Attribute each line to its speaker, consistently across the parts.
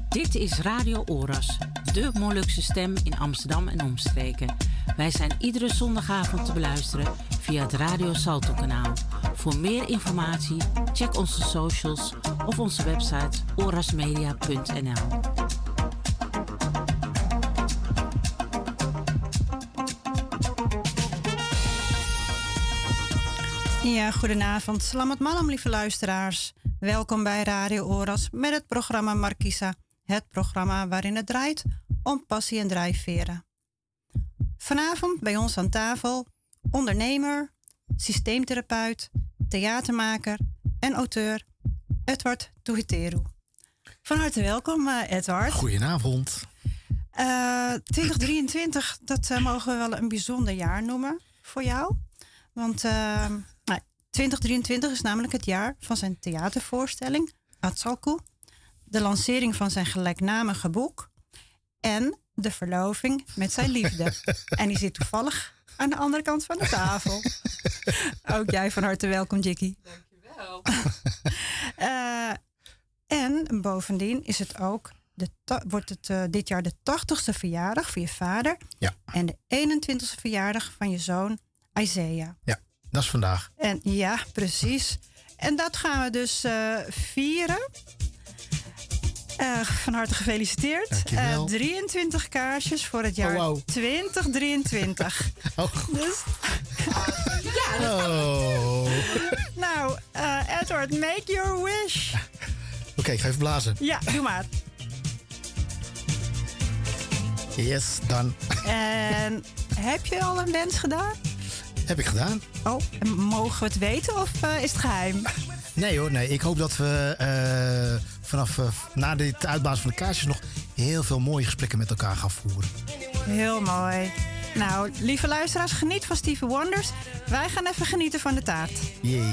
Speaker 1: Dit is Radio Oras, de Molukse stem in Amsterdam en omstreken. Wij zijn iedere zondagavond te beluisteren via het Radio Salto kanaal. Voor meer informatie check onze socials of onze website orasmedia.nl.
Speaker 2: Ja, goedenavond. Selamat malam, lieve luisteraars. Welkom bij Radio Oras met het programma Markisa. Het programma waarin het draait om passie en drijfveren. Vanavond bij ons aan tafel ondernemer, systeemtherapeut, theatermaker en auteur Edward Tuhiteru. Van harte welkom, Edward.
Speaker 3: Goedenavond.
Speaker 2: 2023, dat mogen we wel een bijzonder jaar noemen voor jou. Want 2023 is namelijk het jaar van zijn theatervoorstelling Atsalku, de lancering van zijn gelijknamige boek en de verloving met zijn liefde. En die zit toevallig aan de andere kant van de tafel. Ook jij van harte welkom, Jikkie.
Speaker 4: Dankjewel.
Speaker 2: En bovendien is het ook wordt het dit jaar de 80ste verjaardag van je vader.
Speaker 3: Ja.
Speaker 2: En de 21ste verjaardag van je zoon Isaiah.
Speaker 3: Ja, dat is vandaag.
Speaker 2: En ja, precies. En dat gaan we dus vieren. Van harte gefeliciteerd. 23 kaarsjes voor het jaar 2023.
Speaker 3: Oh.
Speaker 2: Dus,
Speaker 4: Ja.
Speaker 3: Oh.
Speaker 2: nou, Edward, make your wish.
Speaker 3: Oké, ik ga even blazen.
Speaker 2: Ja, doe maar.
Speaker 3: Yes, dan.
Speaker 2: En heb je al een wens gedaan?
Speaker 3: Heb ik gedaan.
Speaker 2: Oh, en mogen we het weten of is het geheim?
Speaker 3: Nee hoor, nee. Ik hoop dat we vanaf na dit uitblazen van de kaarsjes nog heel veel mooie gesprekken met elkaar gaan voeren.
Speaker 2: Heel mooi. Nou, lieve luisteraars, geniet van Stevie Wonders. Wij gaan even genieten van de taart.
Speaker 3: Jee.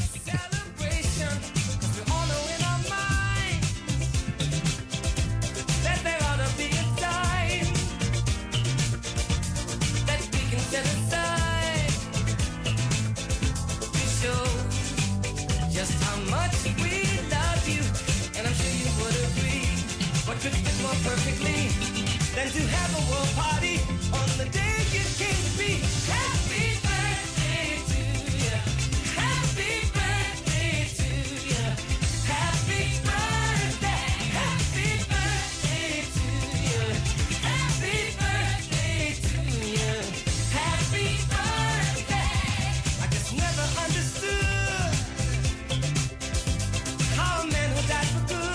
Speaker 5: Perfectly than to have a world party on the day you came to be. Happy birthday to you. Happy birthday to you. Happy birthday. Happy birthday to you. Happy birthday to you. Happy birthday. I just never understood how a man who died for good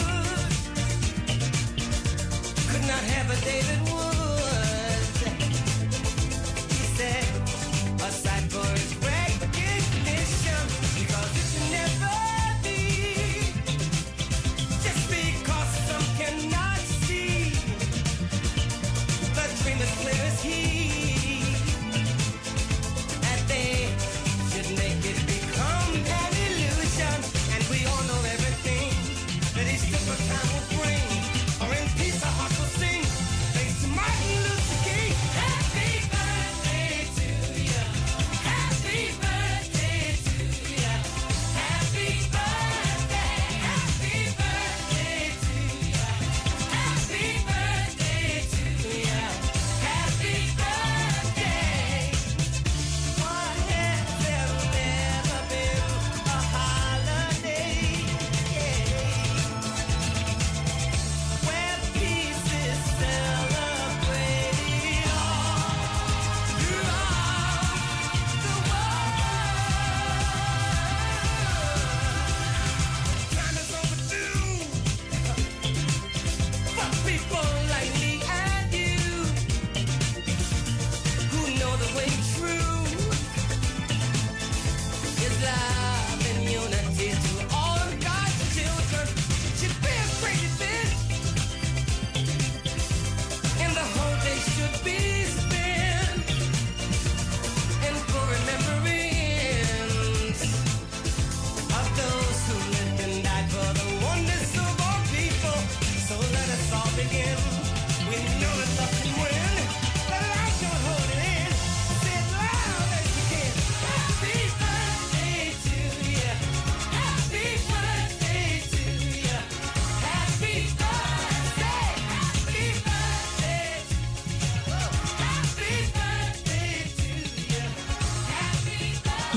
Speaker 5: not have a David Woods. He said, aside for his recognition, because it should never be. Just because some cannot see the dream as clear as he. And they should make it become an illusion. And we all know everything that each different time will bring. Or in peace our hearts will sing. Thanks to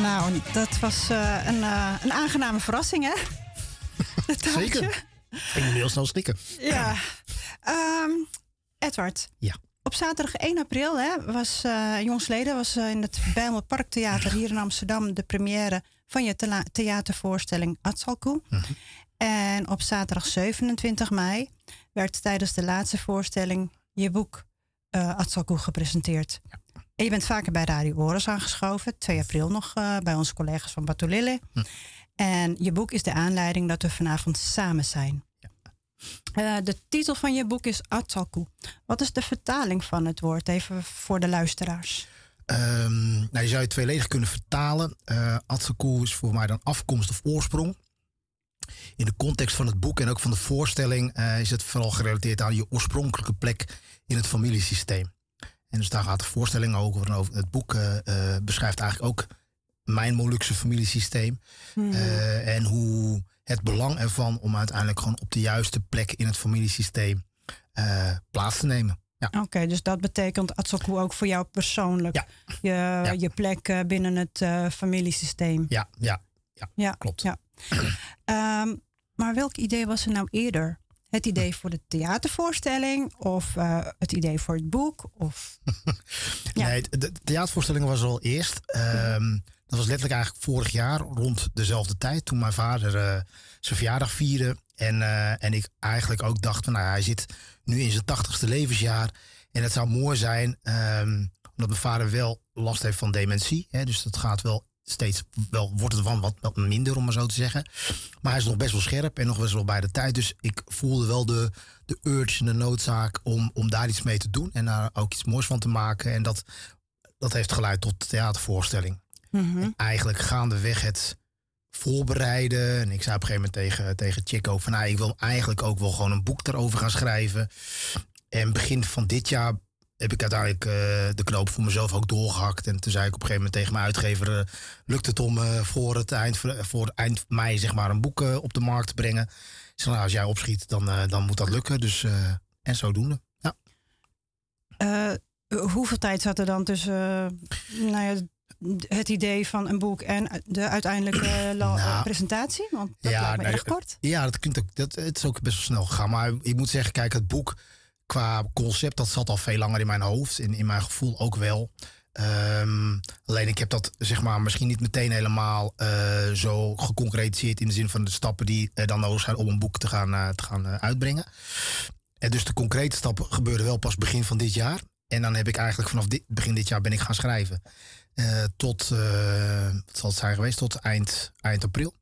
Speaker 2: Nou, dat was een aangename verrassing, hè?
Speaker 3: Zeker. Ik moet heel snel slikken.
Speaker 2: Ja. Edward.
Speaker 3: Ja.
Speaker 2: Op zaterdag 1 april was jongsleden was in het Bijlmer Parktheater hier in Amsterdam de première van je theatervoorstelling Atsalku. En op zaterdag 27 mei werd tijdens de laatste voorstelling je boek Atsalku gepresenteerd. Ja. En je bent vaker bij Radio Oras aangeschoven. 2 april nog bij onze collega's van Batulille. En je boek is de aanleiding dat we vanavond samen zijn. De titel van je boek is Atsalku. Wat is de vertaling van het woord? Even voor de luisteraars.
Speaker 3: Je zou het tweeledig kunnen vertalen. Atsalku is voor mij dan afkomst of oorsprong. In de context van het boek en ook van de voorstelling is het vooral gerelateerd aan je oorspronkelijke plek in het familiesysteem. En dus daar gaat de voorstelling over. Het boek beschrijft eigenlijk ook mijn Molukse familiesysteem. En hoe het belang ervan om uiteindelijk gewoon op de juiste plek in het familiesysteem plaats te nemen. Ja.
Speaker 2: Oké, dus dat betekent Atsalku ook voor jou persoonlijk. Ja. Je plek binnen het familiesysteem.
Speaker 3: Ja, klopt.
Speaker 2: Ja. Maar welk idee was er nou eerder? Het idee voor de theatervoorstelling of het idee voor het boek? Of...
Speaker 3: Nee, de theatervoorstelling was al eerst. Dat was letterlijk eigenlijk vorig jaar rond dezelfde tijd. Toen mijn vader zijn verjaardag vierde. En ik eigenlijk ook dacht, hij zit nu in zijn 80ste levensjaar. En het zou mooi zijn, omdat mijn vader wel last heeft van dementie. Hè, dus dat gaat wel steeds, wordt het wat minder, om maar zo te zeggen. Maar hij is nog best wel scherp en nog best wel bij de tijd. Dus ik voelde wel de urge en de noodzaak om daar iets mee te doen. En daar ook iets moois van te maken. En dat heeft geleid tot de theatervoorstelling. En eigenlijk gaandeweg het voorbereiden. En ik zei op een gegeven moment tegen Chico van ik wil eigenlijk ook wel gewoon een boek daarover gaan schrijven. En begin van dit jaar heb ik uiteindelijk de knoop voor mezelf ook doorgehakt. En toen zei ik op een gegeven moment tegen mijn uitgever, lukt het om voor eind mei zeg maar een boek op de markt te brengen. Ik zei, als jij opschiet, dan moet dat lukken. Dus en zodoende. Ja.
Speaker 2: Hoeveel tijd zat er dan tussen het idee van een boek en de uiteindelijke presentatie? Want dat lijkt me erg kort. Ja,
Speaker 3: het is ook best wel snel gegaan. Maar ik moet zeggen, kijk, het boek qua concept, dat zat al veel langer in mijn hoofd. En in mijn gevoel ook wel. Alleen ik heb dat zeg maar misschien niet meteen helemaal zo geconcretiseerd in de zin van de stappen die dan nodig zijn om een boek te gaan uitbrengen. En dus de concrete stappen gebeurden wel pas begin van dit jaar. En dan heb ik eigenlijk vanaf begin dit jaar ben ik gaan schrijven. Tot, wat zal het zijn geweest, tot eind april.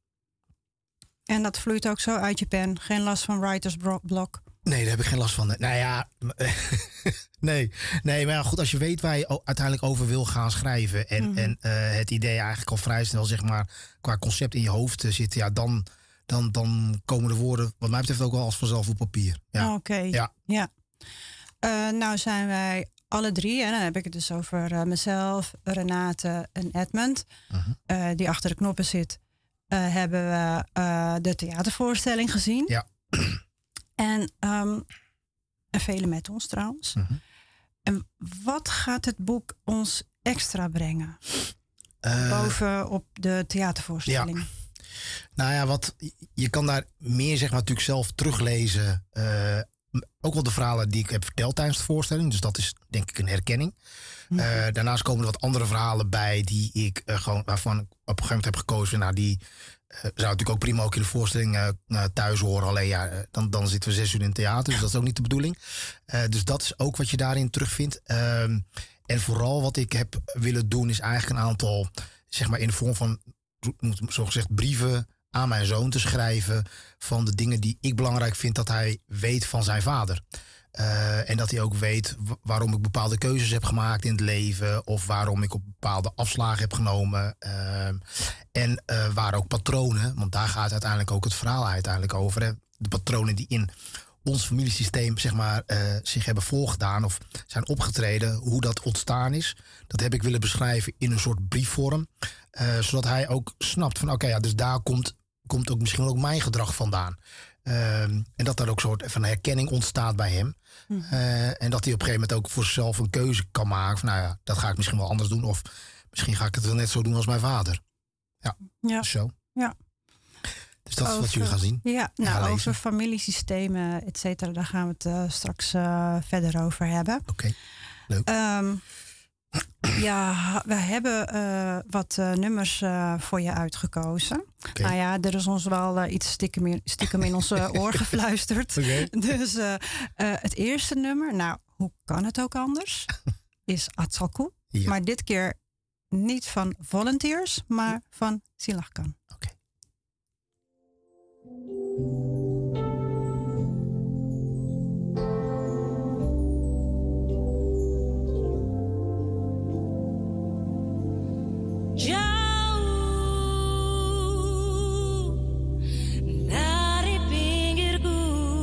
Speaker 2: En dat vloeit ook zo uit je pen? Geen last van writer's block?
Speaker 3: Nee, daar heb ik geen last van. Nou ja, nee, maar ja, goed, als je weet waar je uiteindelijk over wil gaan schrijven en het idee eigenlijk al vrij snel zeg maar qua concept in je hoofd zit, ja, dan komen de woorden wat mij betreft ook wel als vanzelf op papier. Ja.
Speaker 2: Oké. Ja. Nou zijn wij alle drie, en dan heb ik het dus over mezelf, Renate en Edmund, die achter de knoppen zit, hebben we de theatervoorstelling gezien.
Speaker 3: Ja.
Speaker 2: En velen met ons trouwens. En wat gaat het boek ons extra brengen? Bovenop de theatervoorstelling.
Speaker 3: Ja. Nou ja, je kan daar meer zeg maar natuurlijk zelf teruglezen. Ook wel de verhalen die ik heb verteld tijdens de voorstelling. Dus dat is denk ik een herkenning. Daarnaast komen er wat andere verhalen bij die ik waarvan ik op een gegeven moment heb gekozen. Nou, die zou natuurlijk ook prima ook in de voorstelling thuis horen. Alleen ja, dan zitten we 6 uur in het theater. Dus dat is ook niet de bedoeling. Dus dat is ook wat je daarin terugvindt. En vooral wat ik heb willen doen is eigenlijk een aantal, zeg maar in de vorm van zogezegd brieven aan mijn zoon te schrijven van de dingen die ik belangrijk vind dat hij weet van zijn vader. En dat hij ook weet waarom ik bepaalde keuzes heb gemaakt in het leven. Of waarom ik op bepaalde afslagen heb genomen. En waar ook patronen, want daar gaat uiteindelijk ook het verhaal uiteindelijk over. Hè? De patronen die in ons familiesysteem zeg maar, zich hebben voorgedaan of zijn opgetreden. Hoe dat ontstaan is. Dat heb ik willen beschrijven in een soort briefvorm. Zodat hij ook snapt van oké, dus daar komt ook misschien ook mijn gedrag vandaan. En dat er ook een soort van herkenning ontstaat bij hem. En dat hij op een gegeven moment ook voor zichzelf een keuze kan maken. Van, nou ja, dat ga ik misschien wel anders doen. Of misschien ga ik het wel net zo doen als mijn vader.
Speaker 2: Ja.
Speaker 3: Zo.
Speaker 2: Ja.
Speaker 3: Dus dat is wat jullie gaan zien.
Speaker 2: Ja, nou,
Speaker 3: lezen.
Speaker 2: over familiesystemen, et cetera, daar gaan we het straks verder over hebben.
Speaker 3: Oké, leuk.
Speaker 2: Ja, we hebben wat nummers voor je uitgekozen.
Speaker 3: Oké.
Speaker 2: Nou ja, er is ons wel iets stiekem in ons oor gefluisterd.
Speaker 3: Oké.
Speaker 2: Dus het eerste nummer, nou, hoe kan het ook anders, is Atsalku.
Speaker 3: Ja.
Speaker 2: Maar dit keer niet van Volunteers, maar van Silahkan.
Speaker 3: Oké.
Speaker 5: Jauh dari pinggirku,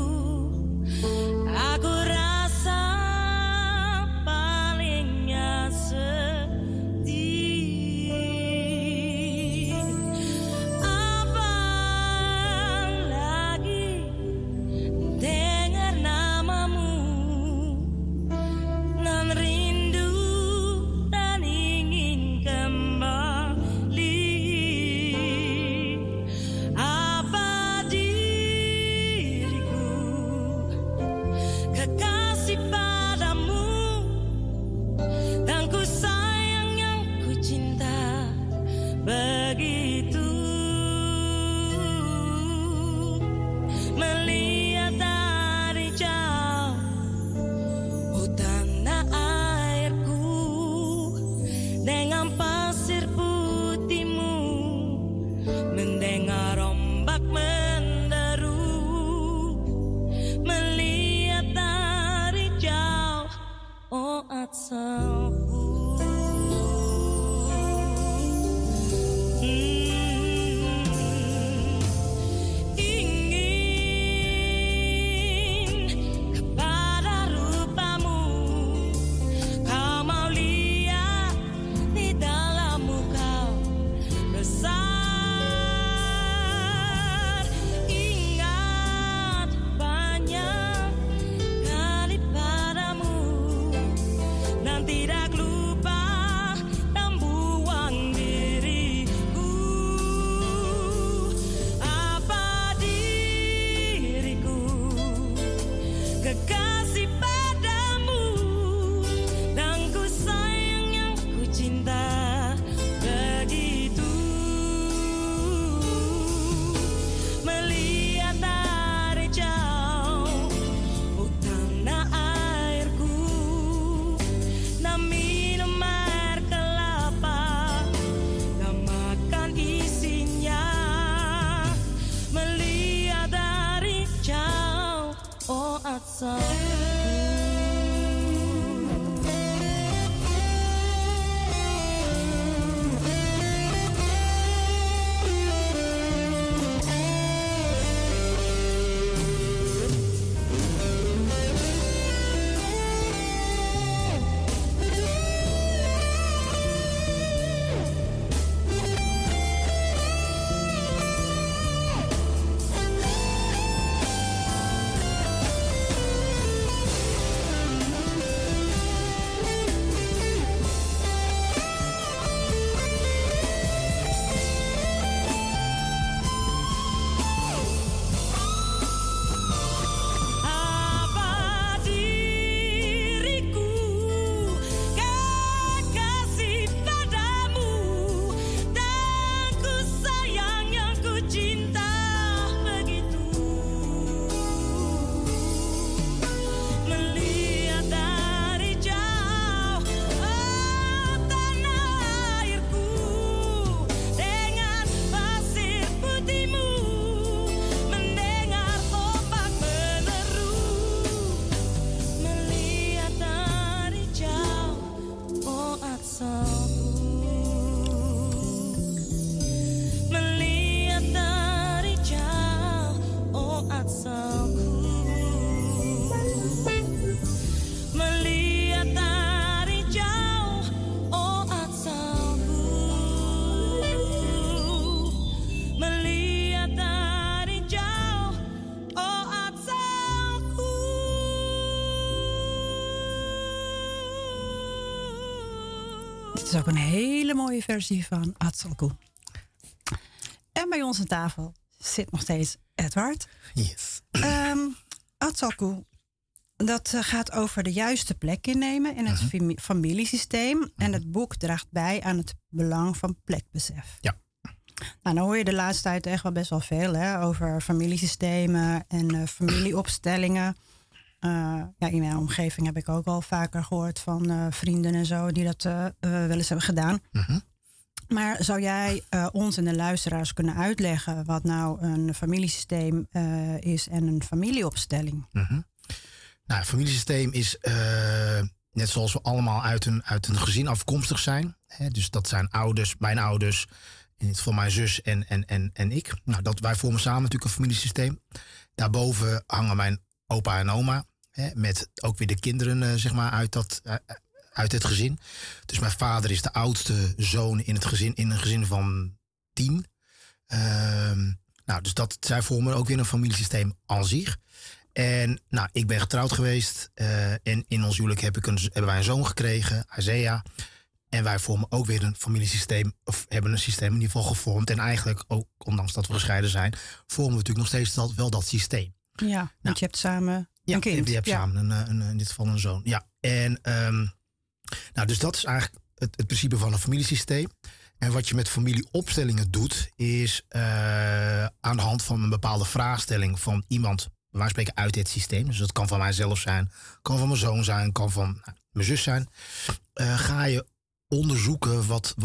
Speaker 5: aku rasa palingnya sedih. Apalagi dengar namamu, nan rindu dan ingin kembali. Apa diriku kekasih padamu, dan ku sayang yang ku cinta begitu. Melihat dari jauh tanah airku dengan pasir putihmu, mendengar ombak menderu. Melihat dari jauh, oh Atsalku. Ingin kepada rupamu, kau mau lihat di dalammu kau besar. Ingat banyak kali padamu, dan tidak lupa dan buang diriku. Apa diriku kekasih padamu, dan ku sayang yang ku cinta begitu. Melihat dari jauh tanah airku, dan minum air kelapa, dan makan isinya. Melihat dari jauh, oh Atsalku. Apa diriku kekasih padamu, dan ku sayang yang ku cinta begitu. Melihat dari jauh tanah airku, dengan pasir putihmu, mendengar ombak meneru. Melihat dari jauh, oh Atsalku. Melihat dari jauh, oh Atsalku. Melihat dari jauh, oh Atsalku. Melihat dari jauh, oh Atsalku.
Speaker 2: Dit is ook een hele mooie versie van Atsalku. En bij ons aan tafel zit nog steeds Edward.
Speaker 3: Yes.
Speaker 2: Atsalku, dat gaat over de juiste plek innemen in het familiesysteem. En het boek draagt bij aan het belang van plekbesef.
Speaker 3: Ja.
Speaker 2: Nou, dan hoor je de laatste tijd echt wel best wel veel over familiesystemen en familieopstellingen. In mijn omgeving heb ik ook al vaker gehoord van vrienden en zo die dat wel eens hebben gedaan. Maar zou jij ons en de luisteraars kunnen uitleggen wat nou een familiesysteem is en een familieopstelling?
Speaker 3: Nou, een familiesysteem is net zoals we allemaal uit een gezin afkomstig zijn. Hè? Dus dat zijn ouders, mijn ouders, in het geval mijn zus en ik. Nou, wij vormen samen natuurlijk een familiesysteem. Daarboven hangen mijn opa en oma. Hè? Met ook weer de kinderen zeg maar uit het gezin. Dus mijn vader is de oudste zoon in een gezin van 10. Dus zij vormen ook weer een familiesysteem aan zich. En ik ben getrouwd geweest. En in ons huwelijk hebben wij een zoon gekregen, Isaiah. En wij vormen ook weer een familiesysteem. Of hebben een systeem in ieder geval gevormd. En eigenlijk ook, ondanks dat we gescheiden zijn, vormen we natuurlijk nog steeds wel dat systeem.
Speaker 2: Ja, want je hebt samen een kind.
Speaker 3: Je hebt samen in dit geval een zoon. Ja, en dus dat is eigenlijk het principe van een familiesysteem. En wat je met familieopstellingen doet, is aan de hand van een bepaalde vraagstelling van iemand, bij wijze van spreken uit het systeem. Dus dat kan van mijzelf zijn, kan van mijn zoon zijn, kan van mijn zus zijn. Ga je onderzoeken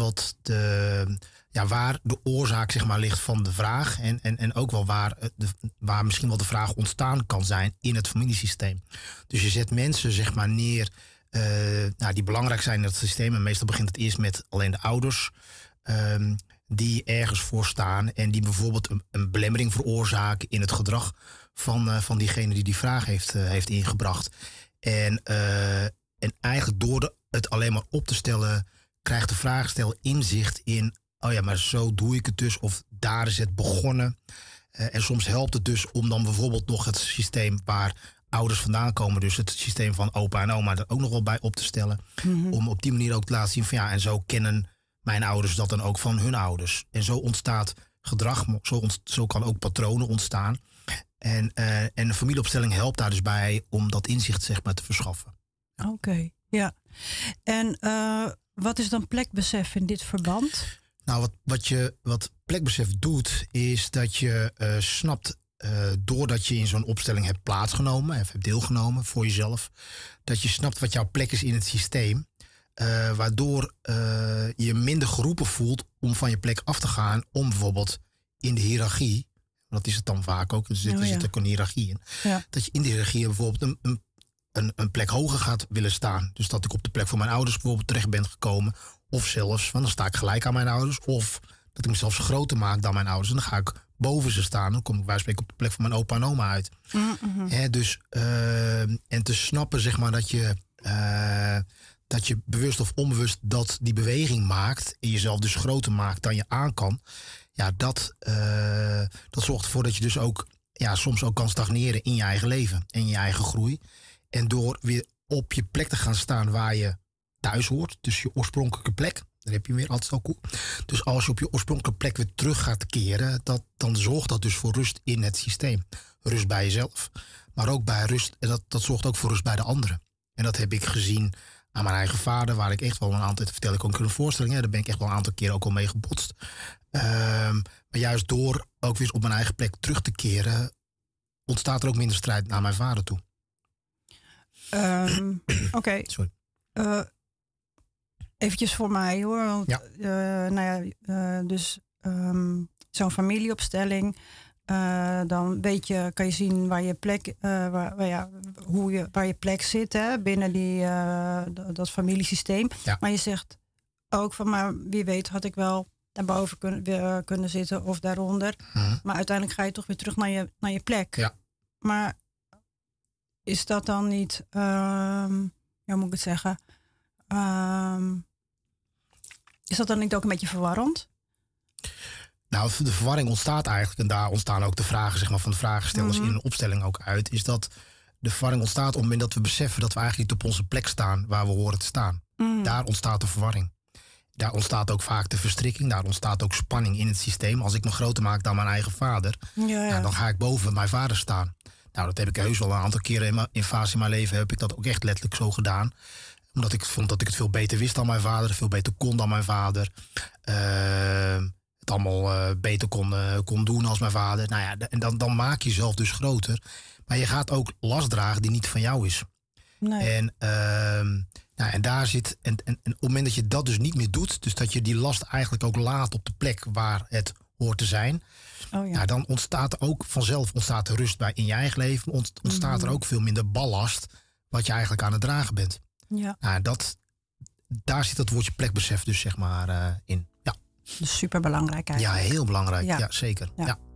Speaker 3: waar de oorzaak zeg maar ligt van de vraag. En ook wel waar misschien wel de vraag ontstaan kan zijn in het familiesysteem. Dus je zet mensen zeg maar neer die belangrijk zijn in het systeem. En meestal begint het eerst met alleen de ouders. Die ergens voor staan. En die bijvoorbeeld een belemmering veroorzaken in het gedrag van diegene die vraag heeft ingebracht. En eigenlijk door het alleen maar op te stellen, krijgt de vraagsteller inzicht in, oh ja, maar zo doe ik het dus. Of daar is het begonnen. En soms helpt het dus om dan bijvoorbeeld nog het systeem waar ouders vandaan komen, dus het systeem van opa en oma, er ook nog wel bij op te stellen. Om op die manier ook te laten zien van en zo kennen mijn ouders dat dan ook van hun ouders. En zo ontstaat gedrag, zo kan ook patronen ontstaan. En een familieopstelling helpt daar dus bij om dat inzicht zeg maar te verschaffen.
Speaker 2: Oké, ja. En wat is dan plekbesef in dit verband?
Speaker 3: Nou, wat plekbesef doet, is dat je snapt, doordat je in zo'n opstelling hebt plaatsgenomen, hebt deelgenomen voor jezelf, dat je snapt wat jouw plek is in het systeem. Waardoor je minder geroepen voelt om van je plek af te gaan, om bijvoorbeeld in de hiërarchie, dat is het dan vaak ook, dus er zit ook een hiërarchie in, dat je in de hiërarchie bijvoorbeeld een plek hoger gaat willen staan. Dus dat ik op de plek van mijn ouders bijvoorbeeld terecht ben gekomen, of zelfs, want dan sta ik gelijk aan mijn ouders, of dat ik mezelf groter maak dan mijn ouders en dan ga ik boven ze staan, dan kom ik bij spreken op de plek van mijn opa en oma uit. Dus en te snappen zeg maar dat je bewust of onbewust die beweging maakt en jezelf dus groter maakt dan je aan kan. Ja, dat zorgt ervoor dat je dus ook soms ook kan stagneren in je eigen leven en in je eigen groei. En door weer op je plek te gaan staan waar je thuis hoort, dus je oorspronkelijke plek, daar heb je weer altijd zo cool. Dus als je op je oorspronkelijke plek weer terug gaat keren, dan zorgt dat dus voor rust in het systeem. Rust bij jezelf, maar ook bij rust, en dat zorgt ook voor rust bij de anderen. En dat heb ik gezien aan mijn eigen vader, waar ik echt wel een aantal, vertel ik ook in een voorstelling, daar ben ik echt wel een aantal keer ook al mee gebotst. Maar juist door ook weer op mijn eigen plek terug te keren, ontstaat er ook minder strijd naar mijn vader toe.
Speaker 2: Oké.
Speaker 3: Sorry.
Speaker 2: Eventjes voor mij hoor. Want, zo'n familieopstelling. Dan kan je zien waar je plek, waar je plek zit binnen dat familiesysteem. Ja. Maar je zegt ook van, maar wie weet had ik wel daarboven kunnen zitten of daaronder. Maar uiteindelijk ga je toch weer terug naar je plek.
Speaker 3: Ja.
Speaker 2: Maar is dat dan niet, hoe moet ik het zeggen? Is dat dan niet ook een beetje verwarrend?
Speaker 3: Nou, de verwarring ontstaat eigenlijk, en daar ontstaan ook de vragen zeg maar, van de vragenstellers in een opstelling ook uit, is dat de verwarring ontstaat op het moment dat we beseffen dat we eigenlijk niet op onze plek staan waar we horen te staan. Daar ontstaat de verwarring. daar ontstaat ook vaak de verstrikking. Daar ontstaat ook spanning in het systeem. Als ik me groter maak dan mijn eigen vader, dan ga ik boven mijn vader staan. Nou, dat heb ik heus wel een aantal keren in fase in mijn leven heb ik dat ook echt letterlijk zo gedaan. Omdat ik vond dat ik het veel beter wist dan mijn vader, veel beter kon dan mijn vader. Het allemaal beter kon doen als mijn vader. Nou ja, en dan maak je jezelf dus groter. Maar je gaat ook last dragen die niet van jou is.
Speaker 2: Nee.
Speaker 3: En daar zit. En op het moment dat je dat dus niet meer doet, dus dat je die last eigenlijk ook laat op de plek waar het hoort te zijn. Dan ontstaat er ook vanzelf de rust bij in je eigen leven. Ontstaat er ook veel minder ballast wat je eigenlijk aan het dragen bent.
Speaker 2: Ja.
Speaker 3: Nou, daar zit dat woordje plekbesef dus zeg maar in. Ja.
Speaker 2: Dus super belangrijk eigenlijk.
Speaker 3: Ja, heel belangrijk. Ja, zeker.
Speaker 2: Ja.
Speaker 3: Ja.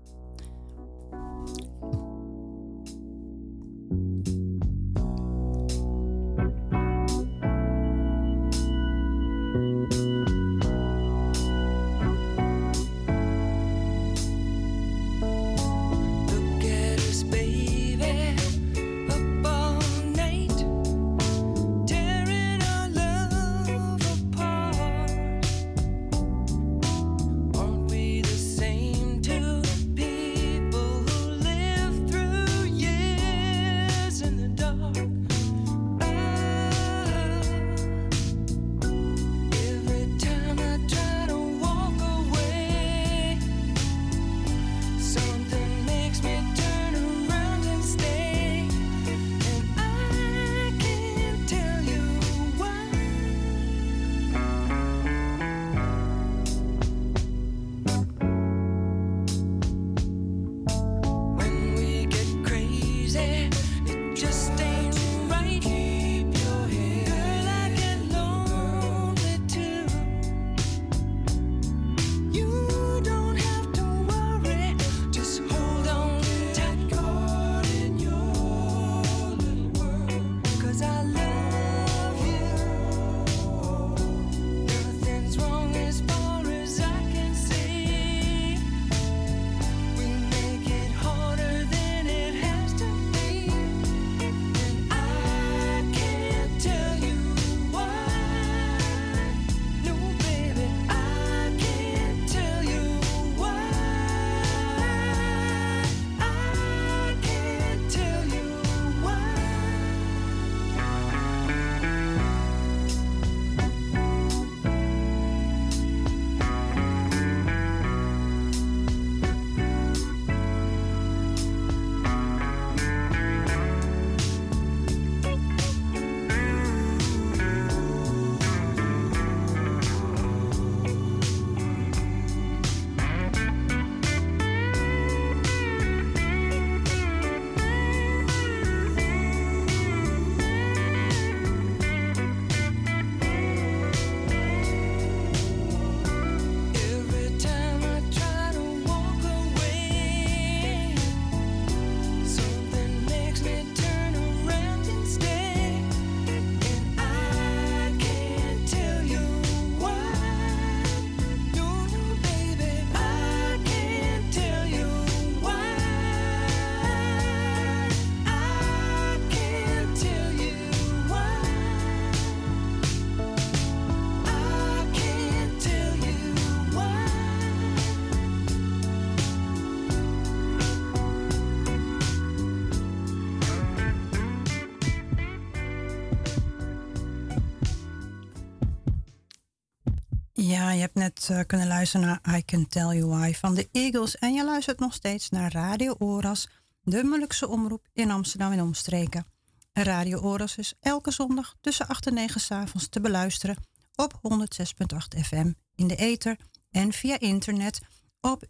Speaker 2: Ja, je hebt net kunnen luisteren naar I Can Tell You Why van de Eagles. En je luistert nog steeds naar Radio Oras, de Molukse omroep in Amsterdam en omstreken. Radio Oras is elke zondag tussen 8 en 9 s'avonds te beluisteren op 106.8 FM in de ether en via internet op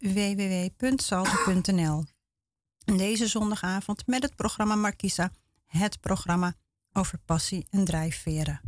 Speaker 2: www.salto.nl. Deze zondagavond met het programma Markisa, het programma over passie en drijfveren.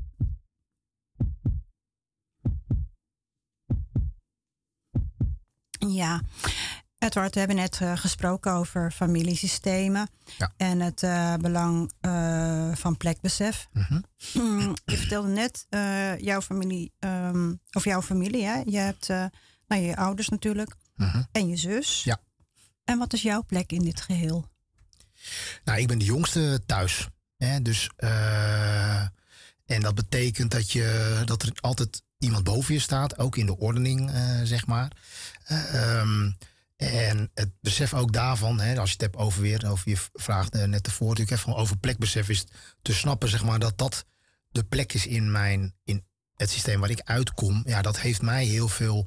Speaker 2: Ja, Edward, we hebben net gesproken over familiesystemen en het belang van plekbesef. Je vertelde net jouw familie, of jouw familie, hè? Je hebt je ouders natuurlijk en je zus.
Speaker 3: Ja.
Speaker 2: En wat is jouw plek in dit geheel?
Speaker 3: Nou, ik ben de jongste thuis. Hè? Dus, en dat betekent dat er altijd iemand boven je staat, ook in de ordening, zeg maar. En het besef ook daarvan, hè, als je het hebt over je vraag net ervoor, natuurlijk even over plekbesef, is te snappen, zeg maar, dat de plek is in het systeem waar ik uitkom. Ja, dat heeft mij heel veel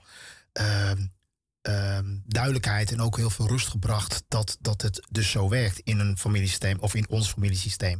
Speaker 3: duidelijkheid en ook heel veel rust gebracht dat het dus zo werkt in een familiesysteem of in ons familiesysteem.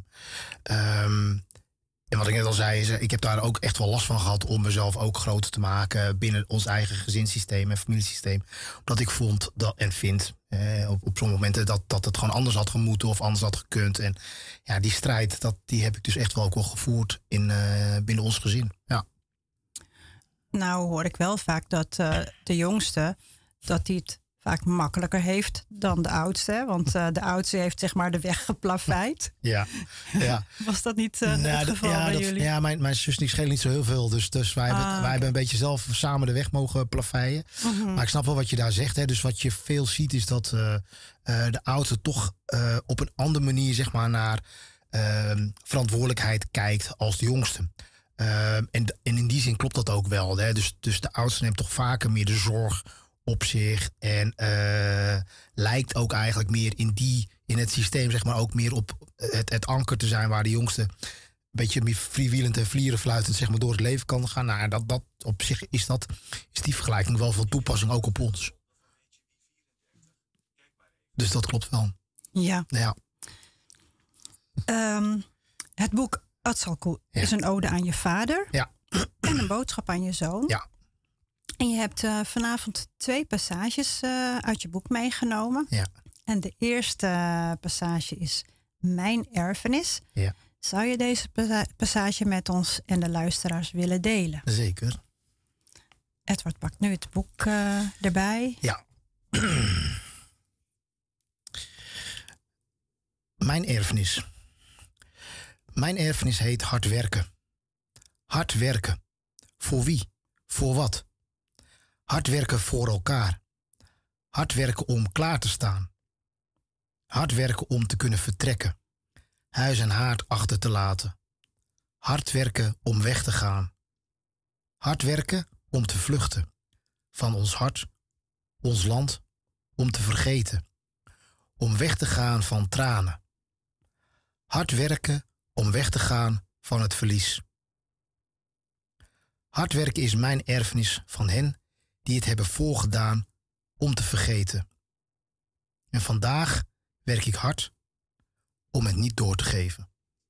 Speaker 3: En wat ik net al zei, is ik heb daar ook echt wel last van gehad om mezelf ook groter te maken binnen ons eigen gezinssysteem en familiesysteem. Omdat ik vond en vind op sommige momenten dat het gewoon anders had gemoeten of anders had gekund. En ja, die strijd, die heb ik dus echt wel ook wel gevoerd binnen ons gezin. Ja.
Speaker 2: Nou hoor ik wel vaak dat de jongste, dat die het vaak makkelijker heeft dan de oudste. Want de oudste heeft zeg maar de weg geplaveid.
Speaker 3: Ja.
Speaker 2: Was dat niet het geval bij jullie?
Speaker 3: Ja, mijn zus die schelen niet zo heel veel. Dus wij hebben een beetje zelf samen de weg mogen plaveien. Mm-hmm. Maar ik snap wel wat je daar zegt. Hè. Dus wat je veel ziet is dat de oudste toch op een andere manier zeg maar naar verantwoordelijkheid kijkt als de jongste. En in die zin klopt dat ook wel. Hè. Dus de oudste neemt toch vaker meer de zorg op zich. En lijkt ook eigenlijk meer in het systeem, zeg maar, ook meer op het anker te zijn waar de jongste een beetje meer freewheelend en vlierenfluitend zeg maar, door het leven kan gaan. Nou, dat op zich is die vergelijking wel van toepassing ook op ons. Dus dat klopt wel.
Speaker 2: Ja. Het boek Atsalku is een ode aan je vader. Ja. En een boodschap aan je zoon.
Speaker 3: Ja.
Speaker 2: En je hebt vanavond 2 passages uit je boek meegenomen.
Speaker 3: Ja.
Speaker 2: En de eerste passage is Mijn erfenis.
Speaker 3: Ja.
Speaker 2: Zou je deze passage met ons en de luisteraars willen delen?
Speaker 3: Zeker.
Speaker 2: Edward pakt nu het boek erbij.
Speaker 3: Ja. Mijn erfenis. Mijn erfenis heet hard werken. Hard werken. Voor wie? Voor wat? Hard werken voor elkaar. Hard werken om klaar te staan. Hard werken om te kunnen vertrekken. Huis en haard achter te laten. Hard werken om weg te gaan. Hard werken om te vluchten. Van ons hart, ons land, om te vergeten. Om weg te gaan van tranen. Hard werken om weg te gaan van het verlies. Hard werken is mijn erfenis van hen die het hebben voorgedaan om te vergeten. En vandaag werk ik hard om het niet door te geven.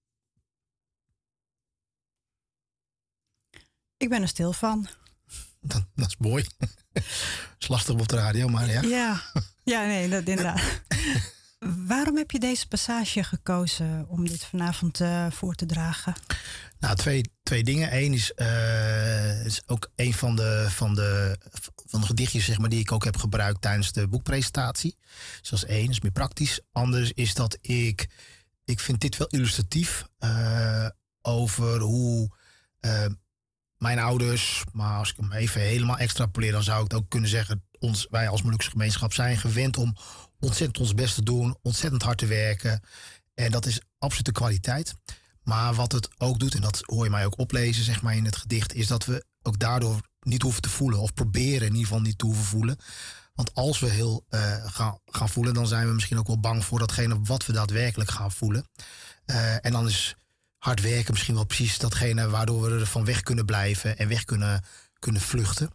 Speaker 2: Ik ben er stil van.
Speaker 3: Dat is mooi. Is lastig op de radio, maar ja.
Speaker 2: Ja, nee, dat inderdaad. Waarom heb je deze passage gekozen om dit vanavond voor te dragen?
Speaker 3: Nou, twee dingen. Eén is ook een van de gedichtjes zeg maar, die ik ook heb gebruikt tijdens de boekpresentatie. Dus dat is één, is meer praktisch. Anders is dat ik vind dit wel illustratief over hoe mijn ouders, maar als ik hem even helemaal extrapoleer, dan zou ik het ook kunnen zeggen, wij als Molukse gemeenschap zijn gewend om ontzettend ons best te doen, ontzettend hard te werken. En dat is absolute kwaliteit. Maar wat het ook doet, en dat hoor je mij ook oplezen zeg maar, in het gedicht, is dat we ook daardoor niet hoeven te voelen. Of proberen in ieder geval niet te hoeven voelen. Want als we heel gaan voelen, dan zijn we misschien ook wel bang voor datgene wat we daadwerkelijk gaan voelen. En dan is hard werken misschien wel precies datgene waardoor we er van weg kunnen blijven en weg kunnen vluchten.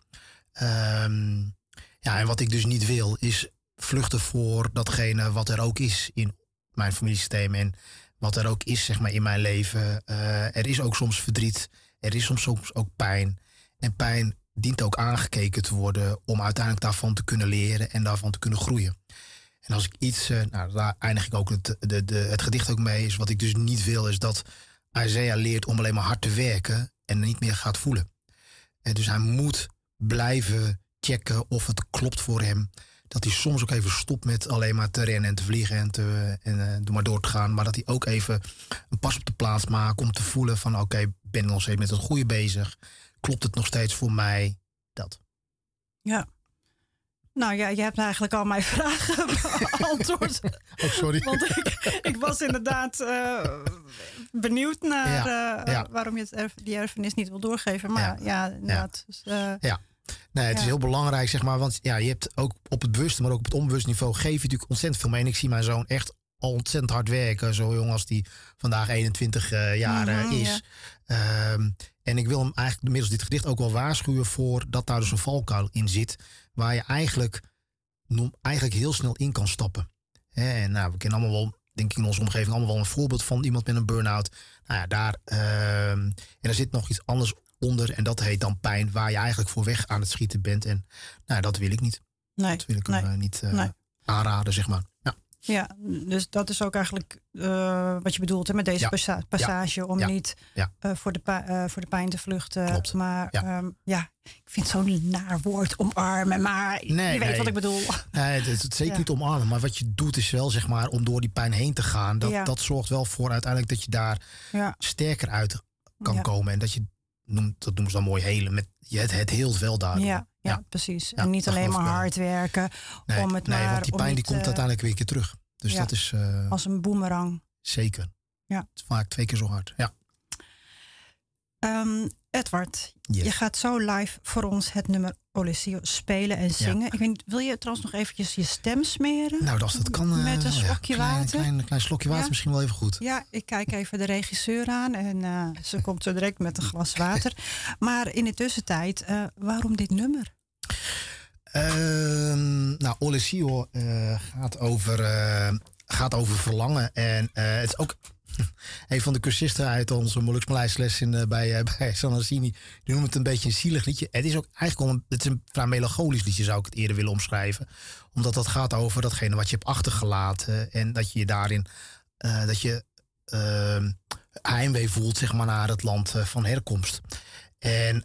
Speaker 3: En wat ik dus niet wil, is vluchten voor datgene wat er ook is in mijn familiesysteem en wat er ook is zeg maar, in mijn leven. Er is ook soms verdriet, er is soms ook pijn. En pijn dient ook aangekeken te worden om uiteindelijk daarvan te kunnen leren en daarvan te kunnen groeien. En als ik iets, daar eindig ik ook het gedicht ook mee, is wat ik dus niet wil, is dat Isaiah leert om alleen maar hard te werken en niet meer gaat voelen. En dus hij moet blijven checken of het klopt voor hem. Dat hij soms ook even stopt met alleen maar te rennen en te vliegen en maar door te gaan. Maar dat hij ook even een pas op de plaats maakt om te voelen van oké, ben ik nog steeds met het goede bezig? Klopt het nog steeds voor mij? Dat.
Speaker 2: Ja. Nou ja, je hebt eigenlijk al mijn vragen beantwoord.
Speaker 3: Oh, sorry.
Speaker 2: Want ik was inderdaad benieuwd naar waarom je die erfenis niet wil doorgeven. Maar inderdaad. Dus,
Speaker 3: Nee, het is heel belangrijk, zeg maar. Want je hebt ook op het bewuste, maar ook op het onbewuste niveau geef je natuurlijk ontzettend veel mee. En ik zie mijn zoon echt al ontzettend hard werken. Zo jong als die vandaag 21 jaar is. Ja. En ik wil hem eigenlijk middels dit gedicht ook wel waarschuwen voor dat daar dus een valkuil in zit. Waar je eigenlijk heel snel in kan stappen. En we kennen allemaal wel, denk ik in onze omgeving, allemaal wel een voorbeeld van iemand met een burn-out. Nou ja, en er zit nog iets anders onder. En dat heet dan pijn, waar je eigenlijk voor weg aan het schieten bent. En dat wil ik niet.
Speaker 2: Nee,
Speaker 3: dat wil ik hem niet aanraden, zeg maar.
Speaker 2: Ja, dus dat is ook eigenlijk wat je bedoelt met deze passage. Om niet voor de pijn te vluchten.
Speaker 3: Klopt.
Speaker 2: Maar ik vind het zo'n naar woord omarmen. Maar je weet wat ik bedoel.
Speaker 3: Nee, het is zeker niet omarmen. Maar wat je doet is wel, zeg maar, om door die pijn heen te gaan. Dat zorgt wel voor uiteindelijk dat je daar sterker uit kan komen. En dat je, dat noemen ze dan mooi helen. Met het heelt wel daardoor.
Speaker 2: Ja, precies. En niet alleen maar hard werken. Want die
Speaker 3: pijn die komt uiteindelijk weer een keer terug. Dus dat is...
Speaker 2: als een boemerang.
Speaker 3: Zeker.
Speaker 2: Ja.
Speaker 3: Het is vaak 2 keer zo hard. Ja.
Speaker 2: Edward, je gaat zo live voor ons het nummer Olesio spelen en zingen. Ik weet niet, wil je trouwens nog eventjes je stem smeren?
Speaker 3: Nou, als dat kan.
Speaker 2: Met een slokje water.
Speaker 3: Een klein slokje water misschien wel even goed.
Speaker 2: Ja, ik kijk even de regisseur aan en ze komt zo direct met een glas water. Maar in de tussentijd, waarom dit nummer?
Speaker 3: Olesio gaat over verlangen. En het is ook een van de cursisten uit onze Molukse bij Sanassini. Die noemt het een beetje een zielig liedje. Het is ook eigenlijk het is een vrij melancholisch liedje, zou ik het eerder willen omschrijven. Omdat dat gaat over datgene wat je hebt achtergelaten. En dat je daarin heimwee voelt, zeg maar, naar het land van herkomst. En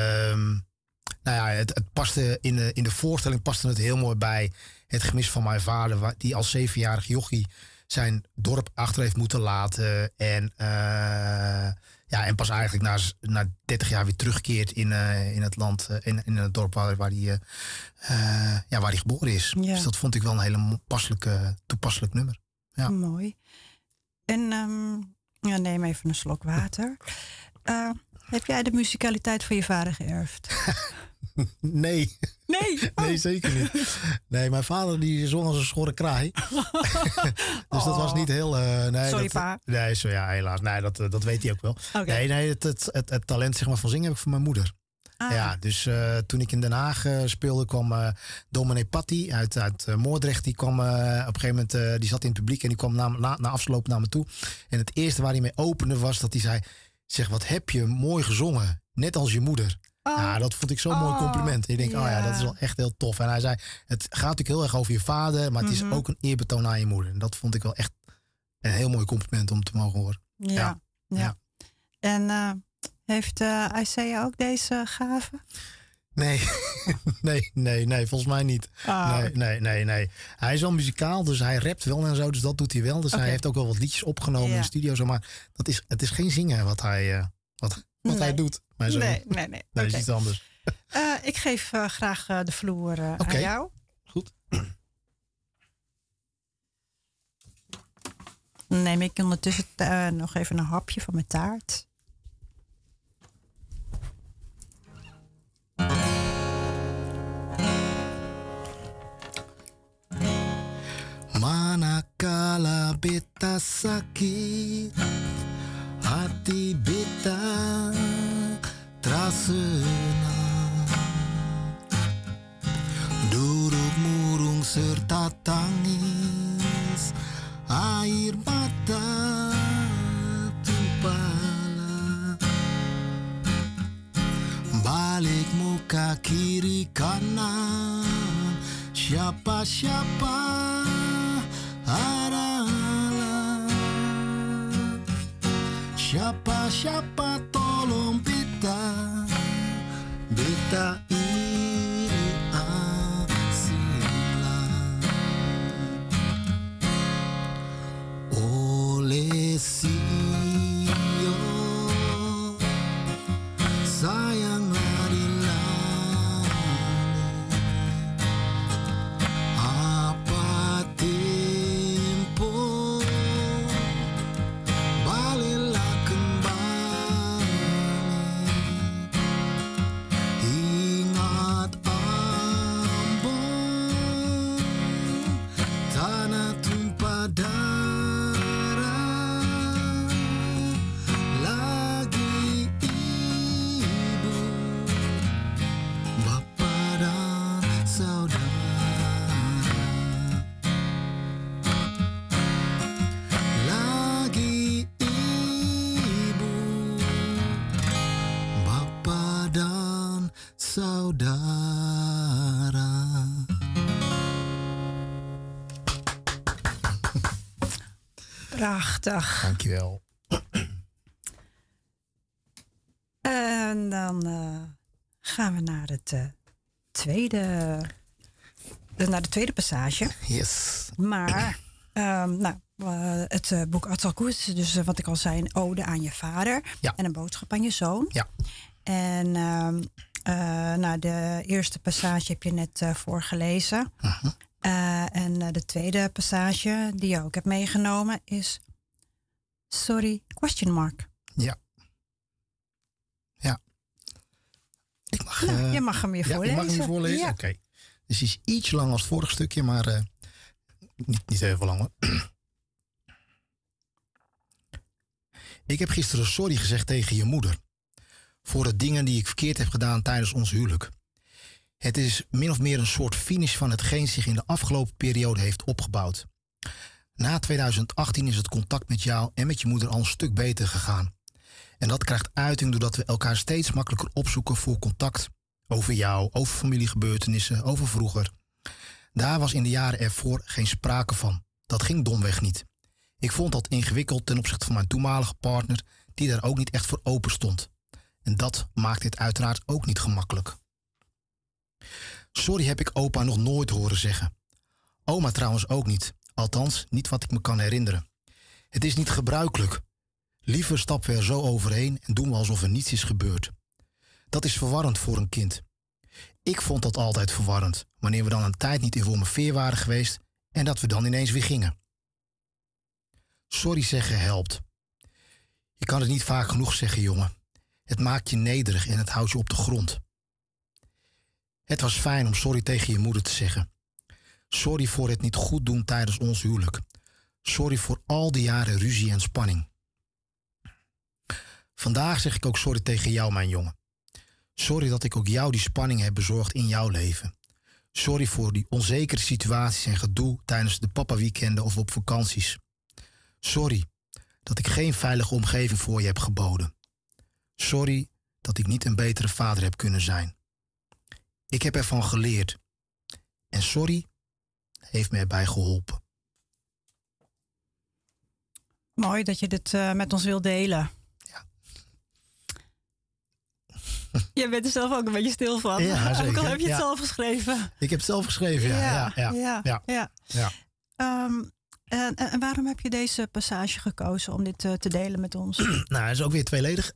Speaker 3: het paste in de voorstelling paste het heel mooi bij het gemis van mijn vader, die als 7-jarig jochie zijn dorp achter heeft moeten laten. En pas eigenlijk na 30 jaar weer terugkeert in het land, in het dorp waar hij geboren is. Ja. Dus dat vond ik wel een hele toepasselijk nummer. Ja.
Speaker 2: Mooi. En neem even een slok water. Heb jij de muzikaliteit van je vader geërfd?
Speaker 3: Nee.
Speaker 2: Nee? Oh.
Speaker 3: Nee, zeker niet. Nee, mijn vader die zong als een schorre kraai. Dus dat was niet heel...
Speaker 2: sorry, pa.
Speaker 3: Nee, helaas. Nee, dat weet hij ook wel.
Speaker 2: Okay.
Speaker 3: Nee, het talent, zeg maar, van zingen heb ik van mijn moeder. Ah. Ja, dus toen ik in Den Haag speelde, kwam Dominee Patti uit Moordrecht. Die kwam op een gegeven moment, die zat in het publiek en die kwam na afloop naar me toe. En het eerste waar hij mee opende was dat hij zei: zeg, wat heb je mooi gezongen, net als je moeder. Ja, dat vond ik zo'n mooi compliment. En ik denk, dat is wel echt heel tof. En hij zei, het gaat natuurlijk heel erg over je vader, maar het is ook een eerbetoon aan je moeder. En dat vond ik wel echt een heel mooi compliment om te mogen horen.
Speaker 2: Ja. En heeft Isaiah ook deze gave?
Speaker 3: Nee, volgens mij niet. Nee. Hij is wel muzikaal, dus hij rapt wel en zo, dus dat doet hij wel. Dus hij heeft ook wel wat liedjes opgenomen in de studio, zo, maar het is geen zingen wat hij doet. Nee, dat is iets anders.
Speaker 2: Ik geef graag de vloer aan jou.
Speaker 3: Goed.
Speaker 2: Dan neem ik ondertussen nog even een hapje van mijn taart.
Speaker 3: Manakala beta sakit, hati beta terasena, duduk murung serta tangis, air mata tumpah, balik muka kiri kanan, siapa-siapa adalah, siapa-siapa tolong beta ini asilah. Olesio sayanglah dilani, apa tempo balilah saudara.
Speaker 2: Prachtig.
Speaker 3: Dankjewel.
Speaker 2: En dan gaan we naar naar de tweede passage.
Speaker 3: Yes.
Speaker 2: Maar het boek Atsalkoes is dus wat ik al zei, een ode aan je vader.
Speaker 3: Ja.
Speaker 2: En een boodschap aan je zoon.
Speaker 3: Ja.
Speaker 2: En de eerste passage heb je net voorgelezen. En de tweede passage die je ook hebt meegenomen is sorry, question mark.
Speaker 3: Ja. Ja. Ik mag,
Speaker 2: je mag hem weer voorlezen.
Speaker 3: Ik mag hem weer voorlezen?
Speaker 2: Ja.
Speaker 3: Oké. Dus hij is iets lang als het vorige stukje, maar niet heel lang hoor. Ik heb gisteren sorry gezegd tegen je moeder. Voor de dingen die ik verkeerd heb gedaan tijdens ons huwelijk. Het is min of meer een soort finish van hetgeen zich in de afgelopen periode heeft opgebouwd. Na 2018 is het contact met jou en met je moeder al een stuk beter gegaan. En dat krijgt uiting doordat we elkaar steeds makkelijker opzoeken voor contact. Over jou, over familiegebeurtenissen, over vroeger. Daar was in de jaren ervoor geen sprake van. Dat ging domweg niet. Ik vond dat ingewikkeld ten opzichte van mijn toenmalige partner, die daar ook niet echt voor open stond. En dat maakt dit uiteraard ook niet gemakkelijk. Sorry heb ik opa nog nooit horen zeggen. Oma trouwens ook niet. Althans, niet wat ik me kan herinneren. Het is niet gebruikelijk. Liever stappen we er zo overheen en doen we alsof er niets is gebeurd. Dat is verwarrend voor een kind. Ik vond dat altijd verwarrend, wanneer we dan een tijd niet in voor me veer waren geweest en dat we dan ineens weer gingen. Sorry zeggen helpt. Je kan het niet vaak genoeg zeggen, jongen. Het maakt je nederig en het houdt je op de grond. Het was fijn om sorry tegen je moeder te zeggen. Sorry voor het niet goed doen tijdens ons huwelijk. Sorry voor al die jaren ruzie en spanning. Vandaag zeg ik ook sorry tegen jou, mijn jongen. Sorry dat ik ook jou die spanning heb bezorgd in jouw leven. Sorry voor die onzekere situaties en gedoe tijdens de papa-weekenden of op vakanties. Sorry dat ik geen veilige omgeving voor je heb geboden. Sorry dat ik niet een betere vader heb kunnen zijn. Ik heb ervan geleerd. En sorry heeft me erbij geholpen.
Speaker 2: Mooi dat je dit met ons wilt delen.
Speaker 3: Ja.
Speaker 2: Je bent er zelf ook een beetje stil van.
Speaker 3: Ja, zeker.
Speaker 2: Ook al heb je het
Speaker 3: Ja.
Speaker 2: zelf geschreven.
Speaker 3: Ik heb het zelf geschreven, ja.
Speaker 2: Ja. En waarom heb je deze passage gekozen om dit te delen met ons?
Speaker 3: Nou, dat is ook weer tweeledig.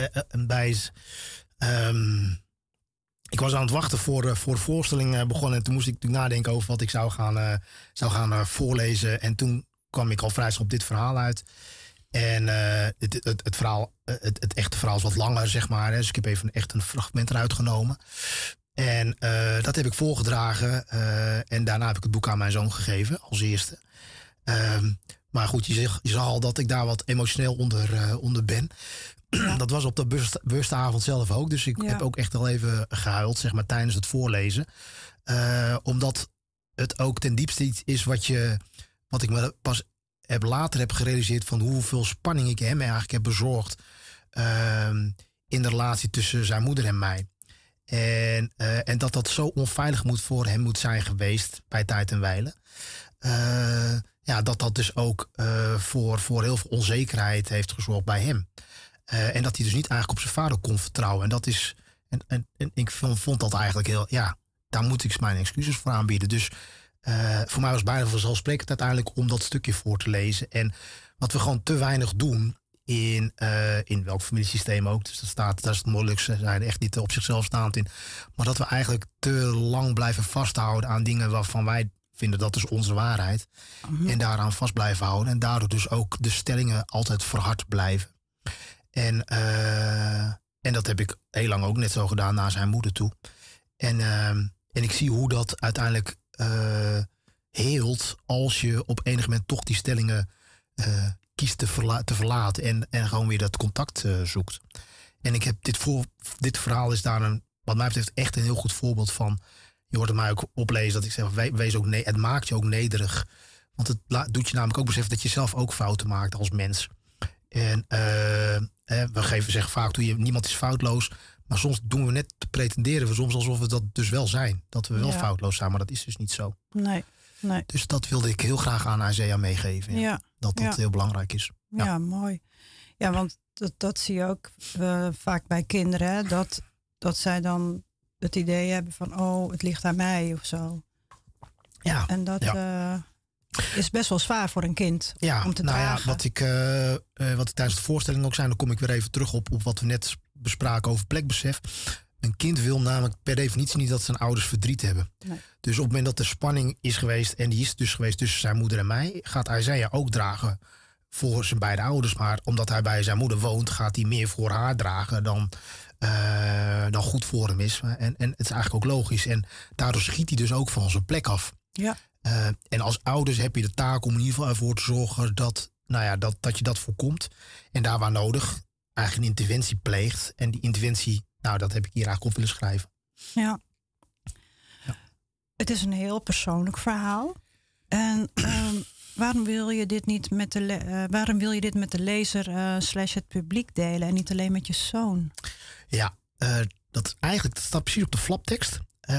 Speaker 3: Ik was aan het wachten voor de voorstelling begonnen. En toen moest ik natuurlijk nadenken over wat ik zou gaan voorlezen. En toen kwam ik al vrij snel op dit verhaal uit. En het echte verhaal is wat langer, zeg maar. Dus ik heb even echt een fragment eruit genomen. En dat heb ik voorgedragen. En daarna heb ik het boek aan mijn zoon gegeven, als eerste. Maar goed, je zag al dat ik daar wat emotioneel onder ben. Ja. Dat was op de bewuste avond zelf ook. Dus ik heb ook echt al even gehuild, zeg maar, tijdens het voorlezen. Omdat het ook ten diepste iets is wat ik me pas later heb gerealiseerd van hoeveel spanning ik hem eigenlijk heb bezorgd in de relatie tussen zijn moeder en mij. En dat zo onveilig voor hem moet zijn geweest bij tijd en wijle. Dat dus ook voor heel veel onzekerheid heeft gezorgd bij hem. En dat hij dus niet eigenlijk op zijn vader kon vertrouwen. En dat is. En ik vond dat eigenlijk heel. Ja, daar moet ik mijn excuses voor aanbieden. Dus voor mij was het bijna vanzelfsprekend uiteindelijk om dat stukje voor te lezen. En wat we gewoon te weinig doen in welk familiesysteem ook. Dus dat is het moeilijkste. Ze zijn echt niet op zichzelf staand in. Maar dat we eigenlijk te lang blijven vasthouden aan dingen waarvan wij vinden dat is onze waarheid. En daaraan vast blijven houden. En daardoor dus ook de stellingen altijd verhard blijven. En dat heb ik heel lang ook net zo gedaan naar zijn moeder toe. En ik zie hoe dat uiteindelijk heelt als je op enig moment toch die stellingen kiest te verlaten en gewoon weer dat contact zoekt. En ik heb dit verhaal is daar wat mij betreft echt een heel goed voorbeeld van. Je hoort het mij ook oplezen dat ik zeg, wees ook het maakt je ook nederig. Want het doet je namelijk ook beseffen dat je zelf ook fouten maakt als mens. We zeggen vaak, niemand is foutloos. Maar soms doen we net, pretenderen we soms alsof we dat dus wel zijn. Dat we wel foutloos zijn, maar dat is dus niet zo.
Speaker 2: Nee.
Speaker 3: Dus dat wilde ik heel graag aan Isaiah meegeven. Ja. Dat heel belangrijk is.
Speaker 2: Ja, mooi. Ja, want dat zie je ook vaak bij kinderen. Hè? Dat zij dan het idee hebben van, het ligt aan mij of zo.
Speaker 3: Ja.
Speaker 2: En dat is best wel zwaar voor een kind om te dragen. Ja,
Speaker 3: wat ik tijdens de voorstelling ook zei, dan kom ik weer even terug op wat we net bespraken over plekbesef. Een kind wil namelijk per definitie niet dat zijn ouders verdriet hebben. Nee. Dus op het moment dat er spanning is geweest, en die is dus geweest tussen zijn moeder en mij, gaat Isaiah ook dragen voor zijn beide ouders. Maar omdat hij bij zijn moeder woont, gaat hij meer voor haar dragen dan goed voor hem is. En het is eigenlijk ook logisch. En daardoor schiet hij dus ook van zijn plek af.
Speaker 2: Ja.
Speaker 3: En als ouders heb je de taak om in ieder geval ervoor te zorgen dat je dat voorkomt. En daar waar nodig eigenlijk een interventie pleegt. En die interventie, dat heb ik hier eigenlijk op willen schrijven.
Speaker 2: Ja. Het is een heel persoonlijk verhaal. En waarom wil je dit met de lezer / het publiek delen en niet alleen met je zoon?
Speaker 3: Ja, dat staat precies op de flaptekst.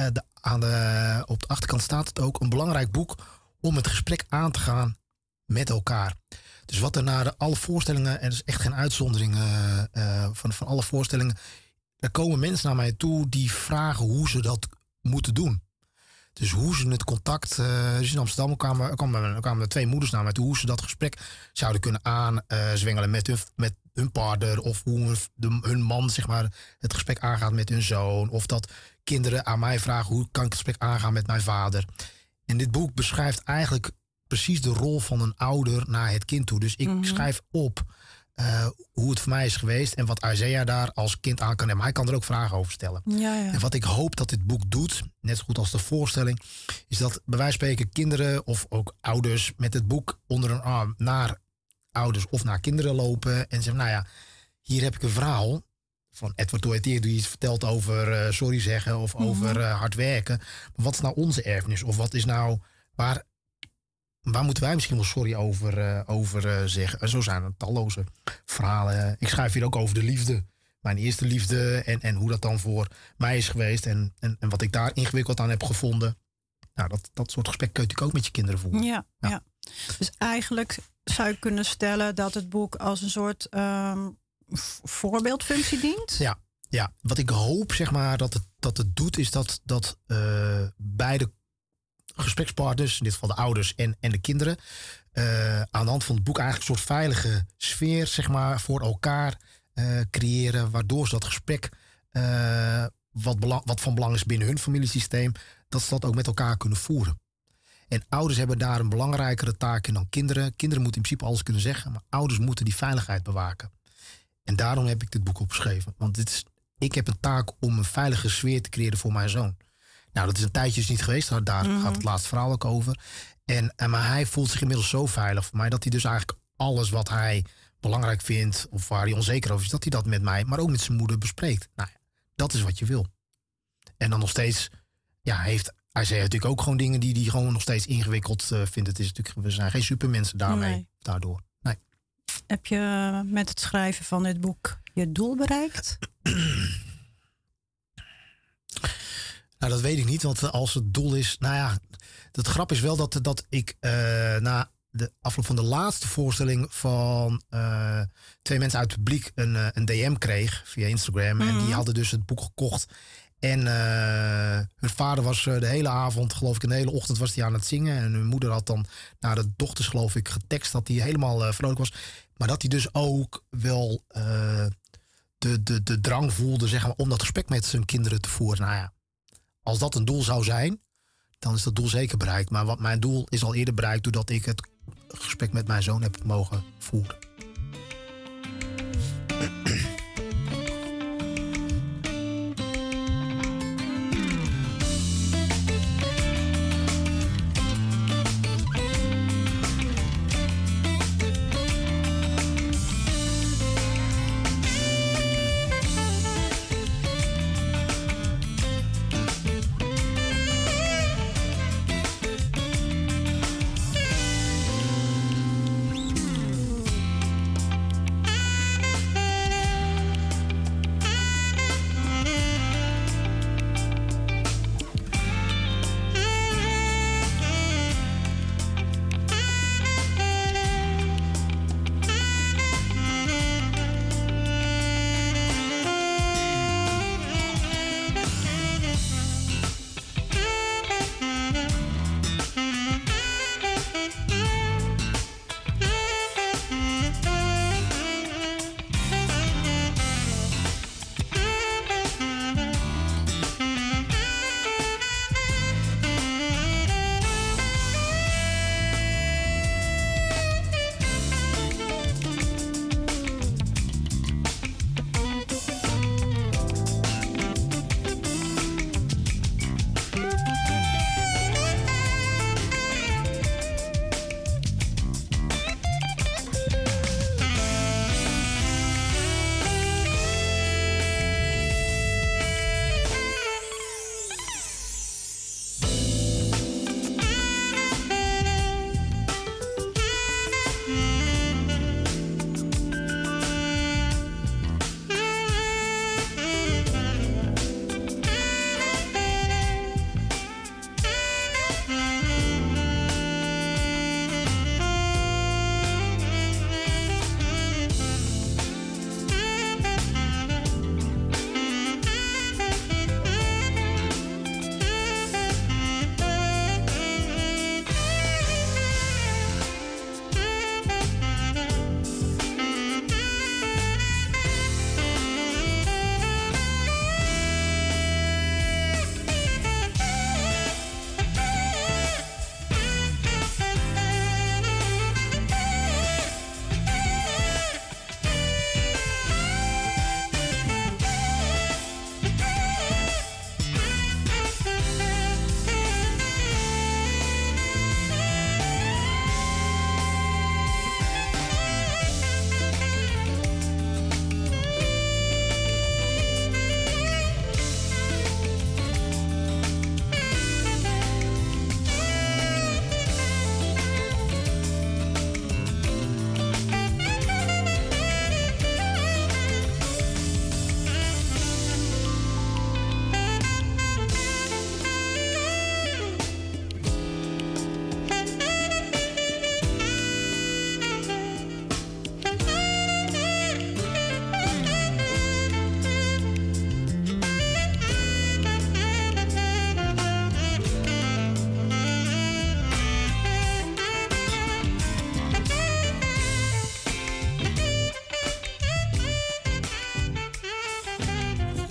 Speaker 3: Op de achterkant staat het ook: een belangrijk boek om het gesprek aan te gaan met elkaar. Dus wat er na alle voorstellingen, en er is echt geen uitzondering van alle voorstellingen, er komen mensen naar mij toe die vragen hoe ze dat moeten doen. Dus hoe ze het contact, dus in Amsterdam kwamen er 2 moeders naar mij toe, hoe ze dat gesprek zouden kunnen aanzwengelen met hun partner, of hoe hun man zeg maar het gesprek aangaat met hun zoon, of dat kinderen aan mij vragen hoe kan ik het gesprek aangaan met mijn vader. En dit boek beschrijft eigenlijk precies de rol van een ouder naar het kind toe. Dus ik schrijf op hoe het voor mij is geweest en wat Isaiah daar als kind aan kan hebben. Hij kan er ook vragen over stellen.
Speaker 2: Ja.
Speaker 3: En wat ik hoop dat dit boek doet, net zo goed als de voorstelling, is dat bij wijze van spreken kinderen of ook ouders met het boek onder een arm naar ouders of naar kinderen lopen en zeggen, hier heb ik een verhaal van Edward Toitier die iets vertelt over sorry zeggen of over hard werken. Maar wat is nou onze erfenis? Of wat is nou, waar moeten wij misschien wel sorry over zeggen? En zo zijn er talloze verhalen. Ik schrijf hier ook over de liefde. Mijn eerste liefde en hoe dat dan voor mij is geweest. En wat ik daar ingewikkeld aan heb gevonden. Dat soort gesprekken kun je natuurlijk ook met je kinderen voeren.
Speaker 2: Ja. Dus eigenlijk zou je kunnen stellen dat het boek als een soort voorbeeldfunctie dient?
Speaker 3: Ja, wat ik hoop zeg maar dat het doet is dat beide gesprekspartners, in dit geval de ouders en de kinderen, aan de hand van het boek eigenlijk een soort veilige sfeer zeg maar voor elkaar creëren, waardoor ze dat gesprek wat van belang is binnen hun familiesysteem, dat ze dat ook met elkaar kunnen voeren. En ouders hebben daar een belangrijkere taak in dan kinderen. Kinderen moeten in principe alles kunnen zeggen, maar ouders moeten die veiligheid bewaken. En daarom heb ik dit boek opgeschreven. Want ik heb een taak om een veilige sfeer te creëren voor mijn zoon. Dat is een tijdje dus niet geweest. Daar gaat het laatste verhaal ook over. Maar hij voelt zich inmiddels zo veilig voor mij dat hij dus eigenlijk alles wat hij belangrijk vindt of waar hij onzeker over is, dat hij dat met mij, maar ook met zijn moeder bespreekt. Dat is wat je wil. En dan nog steeds, heeft Isaiah natuurlijk ook gewoon dingen die hij gewoon nog steeds ingewikkeld vindt. Het is natuurlijk, we zijn geen supermensen daardoor. Nee.
Speaker 2: Heb je met het schrijven van dit boek je doel bereikt?
Speaker 3: Dat weet ik niet, want als het doel is, het grap is wel dat ik na de afloop van de laatste voorstelling van 2 mensen uit het publiek een DM kreeg via Instagram. En die hadden dus het boek gekocht. En hun vader was de hele avond, geloof ik, een hele ochtend was hij aan het zingen. En hun moeder had dan naar de dochters, geloof ik, getekst dat hij helemaal vrolijk was. Maar dat hij dus ook wel de drang voelde, zeg maar, om dat gesprek met zijn kinderen te voeren. Als dat een doel zou zijn, dan is dat doel zeker bereikt. Maar wat mijn doel is al eerder bereikt doordat ik het gesprek met mijn zoon heb mogen voeren.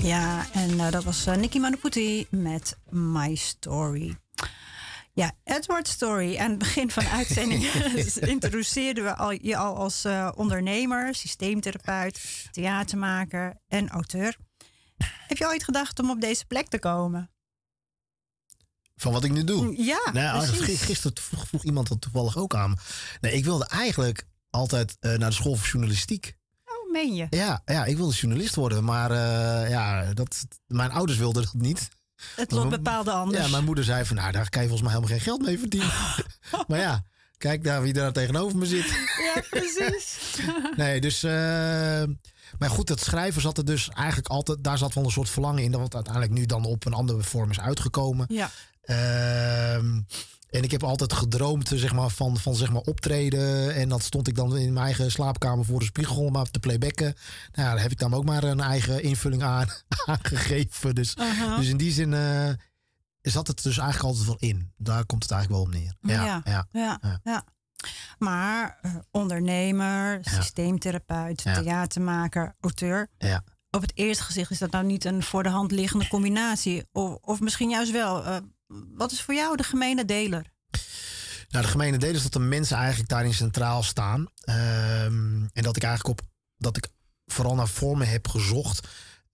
Speaker 2: Ja, en dat was Nicky Manaputi met My Story. Ja, Edward Story. Aan het begin van de uitzending introduceerden we je al als ondernemer, systeemtherapeut, theatermaker en auteur. Heb je ooit gedacht om op deze plek te komen?
Speaker 3: Van wat ik nu doe?
Speaker 2: Ja, precies.
Speaker 3: Gisteren vroeg iemand dat toevallig ook aan me. Nee, ik wilde eigenlijk altijd naar de school voor journalistiek.
Speaker 2: Oh, meen je?
Speaker 3: Ja, ik wilde journalist worden. Maar mijn ouders wilden dat niet.
Speaker 2: Het lot bepaalde anders.
Speaker 3: Ja, mijn moeder zei van, nou, daar kan je volgens mij helemaal geen geld mee verdienen. Maar ja, kijk daar wie daar tegenover me zit.
Speaker 2: Ja, precies.
Speaker 3: Nee, dus... maar goed, het schrijven zat er dus eigenlijk altijd... Daar zat wel een soort verlangen in... dat het uiteindelijk nu dan op een andere vorm is uitgekomen.
Speaker 2: Ja.
Speaker 3: En ik heb altijd gedroomd zeg maar, van zeg maar, optreden. En dat stond ik dan in mijn eigen slaapkamer voor de spiegel om te playbacken. Nou, daar heb ik dan ook maar een eigen invulling aan gegeven. Dus in die zin zat het dus eigenlijk altijd wel in. Daar komt het eigenlijk wel op neer.
Speaker 2: Ja. Maar ondernemer, systeemtherapeut, theatermaker, auteur.
Speaker 3: Ja.
Speaker 2: Op het eerste gezicht is dat nou niet een voor de hand liggende combinatie. Of misschien juist wel. Wat is voor jou de gemene deler?
Speaker 3: Nou, de gemene deler is dat de mensen eigenlijk daarin centraal staan. En dat ik eigenlijk dat ik vooral naar vormen heb gezocht.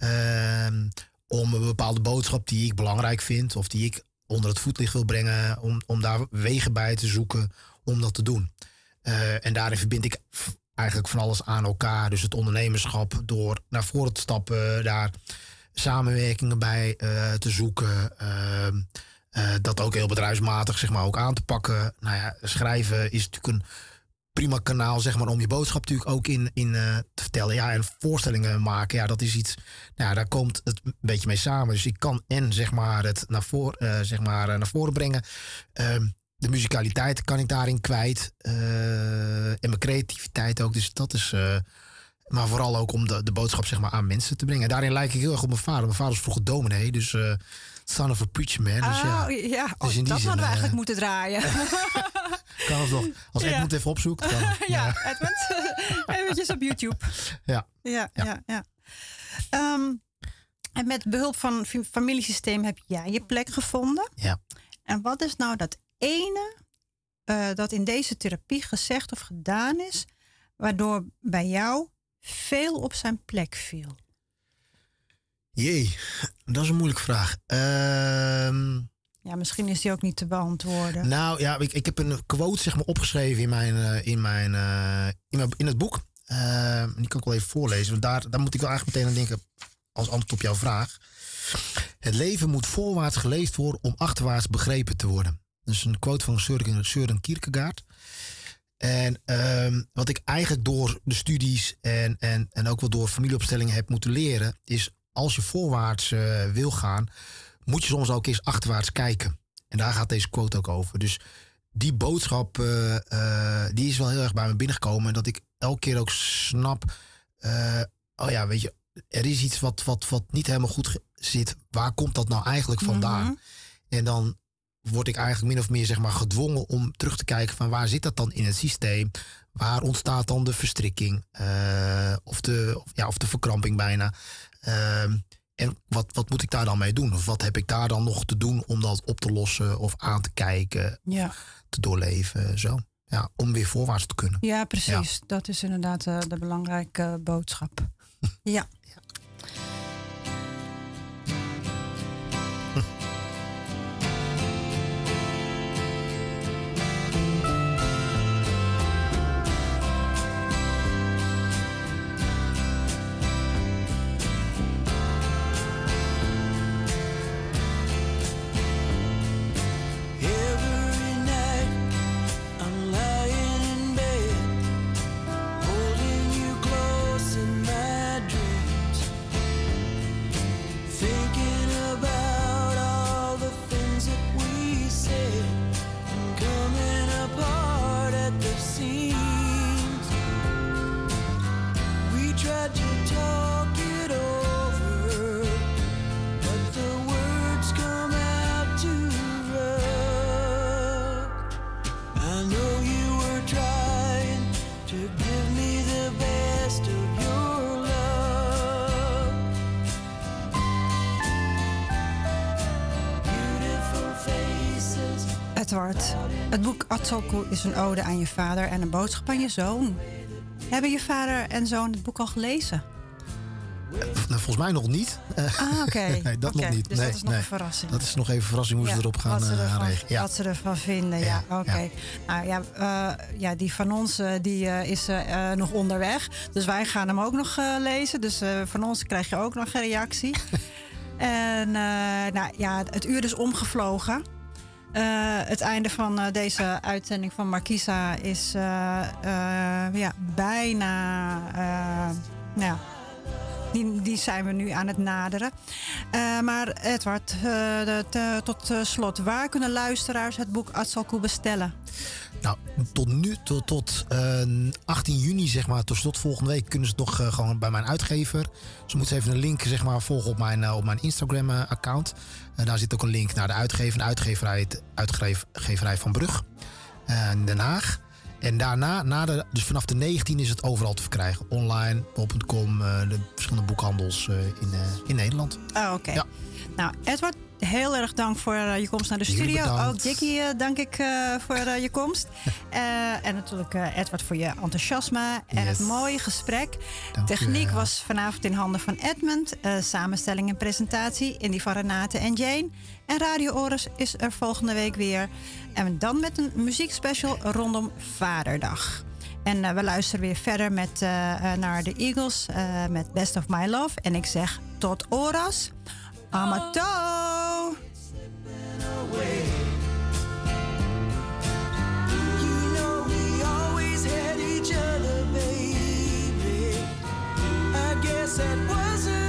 Speaker 3: Om een bepaalde boodschap die ik belangrijk vind. Of die ik onder het voetlicht wil brengen. Om daar wegen bij te zoeken om dat te doen. En daarin verbind ik eigenlijk van alles aan elkaar. Dus het ondernemerschap door naar voren te stappen. Daar samenwerkingen bij te zoeken. Dat ook heel bedrijfsmatig zeg maar, ook aan te pakken. Nou ja, schrijven is natuurlijk een prima kanaal zeg maar, om je boodschap natuurlijk ook in te vertellen. Ja, en voorstellingen maken, ja, dat is iets... Nou, daar komt het een beetje mee samen. Dus ik kan zeg maar, het naar voren brengen. De muzikaliteit kan ik daarin kwijt. En mijn creativiteit ook. Dus dat is... maar vooral ook om de boodschap zeg maar, aan mensen te brengen. En daarin lijk ik heel erg op mijn vader. Mijn vader is vroeger dominee, dus son of a preacher man. Dus dus in die
Speaker 2: dat
Speaker 3: zin,
Speaker 2: hadden we eigenlijk moeten draaien.
Speaker 3: Kan het nog. Als ik moet even opzoeken. Dan,
Speaker 2: Edmund. Eventjes op YouTube. Ja. En met behulp van familiesysteem heb jij je plek gevonden.
Speaker 3: Ja.
Speaker 2: En wat is nou dat ene dat in deze therapie gezegd of gedaan is, waardoor bij jou veel op zijn plek viel?
Speaker 3: Jee, dat is een moeilijke vraag.
Speaker 2: Ja, misschien is die ook niet te beantwoorden.
Speaker 3: Nou ja, ik heb een quote zeg maar, opgeschreven in het boek. Die kan ik wel even voorlezen. Want daar moet ik wel eigenlijk meteen aan denken als antwoord op jouw vraag. Het leven moet voorwaarts geleefd worden om achterwaarts begrepen te worden. Dat is een quote van Søren Kierkegaard. En wat ik eigenlijk door de studies en ook wel door familieopstellingen heb moeten leren, is als je voorwaarts wil gaan, moet je soms ook eens achterwaarts kijken. En daar gaat deze quote ook over. Dus die boodschap, die is wel heel erg bij me binnengekomen. En dat ik elke keer ook snap, weet je, er is iets wat niet helemaal goed zit. Waar komt dat nou eigenlijk vandaan? Mm-hmm. En dan word ik eigenlijk min of meer zeg maar, gedwongen om terug te kijken van waar zit dat dan in het systeem? Waar ontstaat dan de verstrikking? Of de verkramping bijna? En wat moet ik daar dan mee doen? Of wat heb ik daar dan nog te doen om dat op te lossen of aan te kijken, te doorleven? Zo. Ja, om weer voorwaarts te kunnen.
Speaker 2: Ja, precies. Ja. Dat is inderdaad de belangrijke boodschap. Ja. Edward, het boek Atsalku is een ode aan je vader en een boodschap aan je zoon. Hebben je vader en zoon het boek al gelezen?
Speaker 3: Volgens mij nog niet.
Speaker 2: Oké.
Speaker 3: Nee, dat nog niet.
Speaker 2: Dus
Speaker 3: Nee,
Speaker 2: dat is nog
Speaker 3: nee.
Speaker 2: een verrassing.
Speaker 3: Dat is nog even verrassing hoe ze erop gaan reageren. Ja.
Speaker 2: Wat ze ervan vinden, ja. Oké. Nou ja, die van ons die is nog onderweg. Dus wij gaan hem ook nog lezen. Dus van ons krijg je ook nog een reactie. En nou ja, het uur is omgevlogen. Het einde van deze uitzending van Markisa is bijna... Die zijn we nu aan het naderen. Maar Edward, tot slot, waar kunnen luisteraars het boek Atsalku bestellen?
Speaker 3: Nou, tot 18 juni, zeg maar, tot slot volgende week, kunnen ze het nog gewoon bij mijn uitgever. Ze moeten even een link, zeg maar, volgen op mijn Instagram-account. Daar zit ook een link naar de uitgeverij van Brug in Den Haag. En daarna, dus vanaf de 19 is het overal te verkrijgen. Online, bol.com, de verschillende boekhandels in Nederland.
Speaker 2: Oké.
Speaker 3: Ja.
Speaker 2: Nou, Edward, heel erg dank voor je komst naar de studio. Ook Dickie dank ik voor je komst. En natuurlijk Edward voor je enthousiasme en het mooie gesprek. Techniek was vanavond in handen van Edmund. Samenstelling en presentatie in die van Renate en Jane. En Radio Oras is er volgende week weer. En dan met een muziekspecial rondom Vaderdag. En we luisteren weer verder naar de Eagles met Best of My Love. En ik zeg tot Oras. Amato!
Speaker 5: You know we always had each other, baby. I guess that wasn't